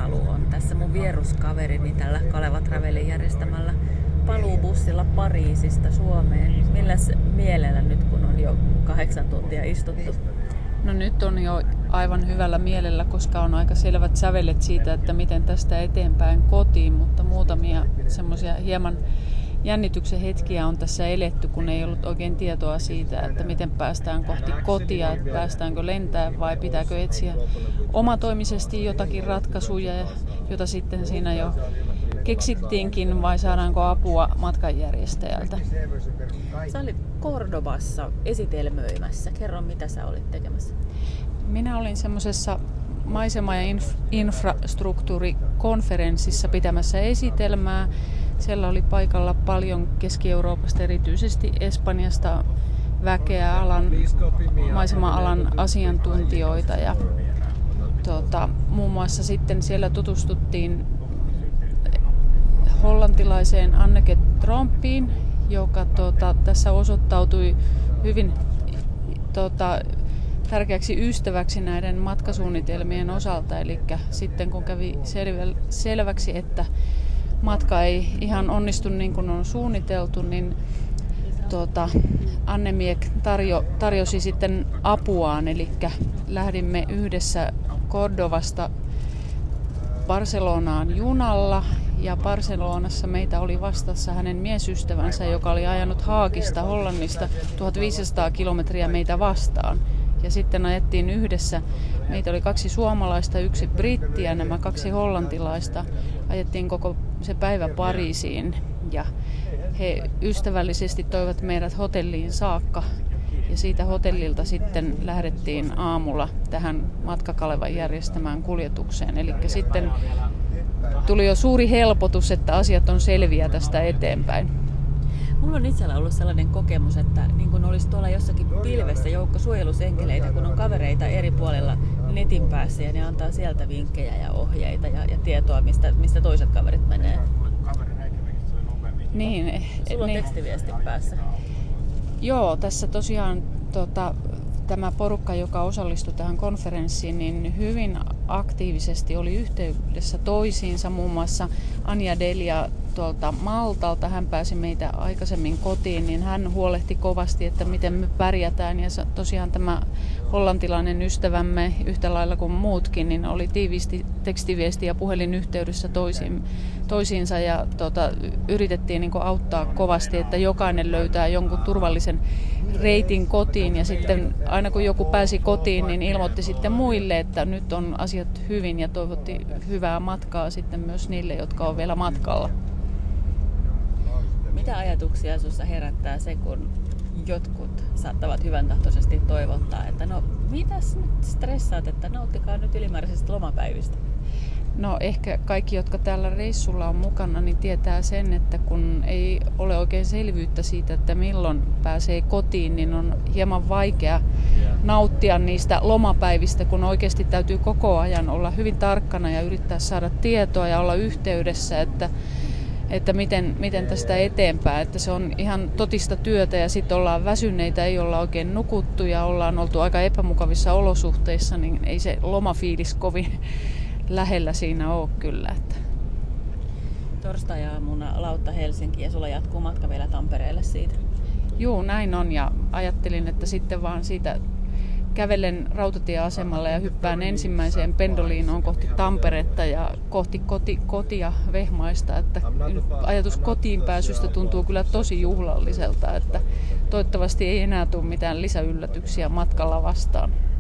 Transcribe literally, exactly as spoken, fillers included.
Satalu on tässä mun vieruskaverini tällä Kaleva Travelin järjestämällä paluubussilla Pariisista Suomeen. Milläs mielellä nyt, kun on jo kahdeksan tuntia istuttu? No nyt on jo aivan hyvällä mielellä, koska on aika selvät sävelet siitä, että miten tästä eteenpäin kotiin, mutta muutamia semmoisia hieman jännityksen hetkiä on tässä eletty, kun ei ollut oikein tietoa siitä, että miten päästään kohti kotia, että päästäänkö lentää vai pitääkö etsiä omatoimisesti jotakin ratkaisuja, jota sitten siinä jo keksittiinkin, vai saadaanko apua matkanjärjestäjältä. Sä olit Cordobassa esitelmöimässä. Kerro, mitä sä olit tekemässä. Minä olin semmoisessa maisema- ja inf- infrastruktuurikonferenssissa pitämässä esitelmää. Siellä oli paikalla paljon Keski-Euroopasta, erityisesti Espanjasta väkeä, alan, maisema-alan asiantuntijoita. Ja, tuota, muun muassa sitten siellä tutustuttiin hollantilaiseen Anneke Trompiin, joka tuota, tässä osoittautui hyvin tuota, tärkeäksi ystäväksi näiden matkasuunnitelmien osalta. Eli sitten kun kävi selvä, selväksi, että matka ei ihan onnistu niin kuin on suunniteltu, niin tuota, Annemiek tarjo, tarjosi sitten apuaan. Eli lähdimme yhdessä Cordovasta Barcelonaan junalla. Ja Barcelonassa meitä oli vastassa hänen miesystävänsä, joka oli ajanut Haagista, Hollannista, tuhatviisisataa kilometriä meitä vastaan. Ja sitten ajettiin yhdessä, meitä oli kaksi suomalaista, yksi britti ja nämä kaksi hollantilaista. Ajettiin koko se päivä Pariisiin ja he ystävällisesti toivat meidät hotelliin saakka. Ja siitä hotellilta sitten lähdettiin aamulla tähän Matkakalevan järjestämään kuljetukseen. Eli sitten tuli jo suuri helpotus, että asiat on selviä tästä eteenpäin. Mulla on itsellä ollut sellainen kokemus, että niin kun olisi tuolla jossakin pilvessä joukko suojelusenkeleitä, kun on kavereita eri puolilla netin päässä ja ne antaa sieltä vinkkejä ja ohjeita ja, ja tietoa, mistä, mistä toiset kaverit menee. Niin, Sulla on niin. tekstiviesti päässä. Joo, tässä tosiaan tota, tämä porukka, joka osallistui tähän konferenssiin, niin hyvin aktiivisesti oli yhteydessä toisiinsa. Muun muassa Anja Delia tuolta Maltalta, hän pääsi meitä aikaisemmin kotiin, niin hän huolehti kovasti, että miten me pärjätään. Ja tosiaan tämä hollantilainen ystävämme, yhtä lailla kuin muutkin, niin oli tiiviisti tekstiviesti- ja puhelinyhteydessä toisiin, toisiinsa. Ja tuota, yritettiin niin kuin auttaa kovasti, että jokainen löytää jonkun turvallisen reitin kotiin. Ja sitten aina kun joku pääsi kotiin, niin ilmoitti sitten muille, että nyt on asiat hyvin ja toivotti hyvää matkaa sitten myös niille, jotka on vielä matkalla. Mitä ajatuksia sinussa herättää se, kun jotkut saattavat hyvän tahtoisesti toivottaa, että no mitäs nyt stressaat, että nauttikaa nyt ylimääräisistä lomapäivistä? No ehkä kaikki, jotka täällä reissulla on mukana, niin tietää sen, että kun ei ole oikein selvyyttä siitä, että milloin pääsee kotiin, niin on hieman vaikea nauttia niistä lomapäivistä, kun oikeasti täytyy koko ajan olla hyvin tarkkana ja yrittää saada tietoa ja olla yhteydessä, että että miten, miten tästä eteenpäin, että se on ihan totista työtä ja sitten ollaan väsyneitä, ei olla oikein nukuttu ja ollaan oltu aika epämukavissa olosuhteissa, niin ei se lomafiilis kovin lähellä siinä ole kyllä. Että. Torstai-aamuna Lautta Helsinki ja sulla jatkuu matka vielä Tampereelle siitä. Juu, näin on ja ajattelin, että sitten vaan siitä kävelen rautatieasemalle ja hyppään ensimmäiseen pendoliinoon kohti Tamperetta ja kohti koti, kotia Vehmaista. Että ajatus kotiin pääsystä tuntuu kyllä tosi juhlalliselta, että toivottavasti ei enää tule mitään lisäyllätyksiä matkalla vastaan.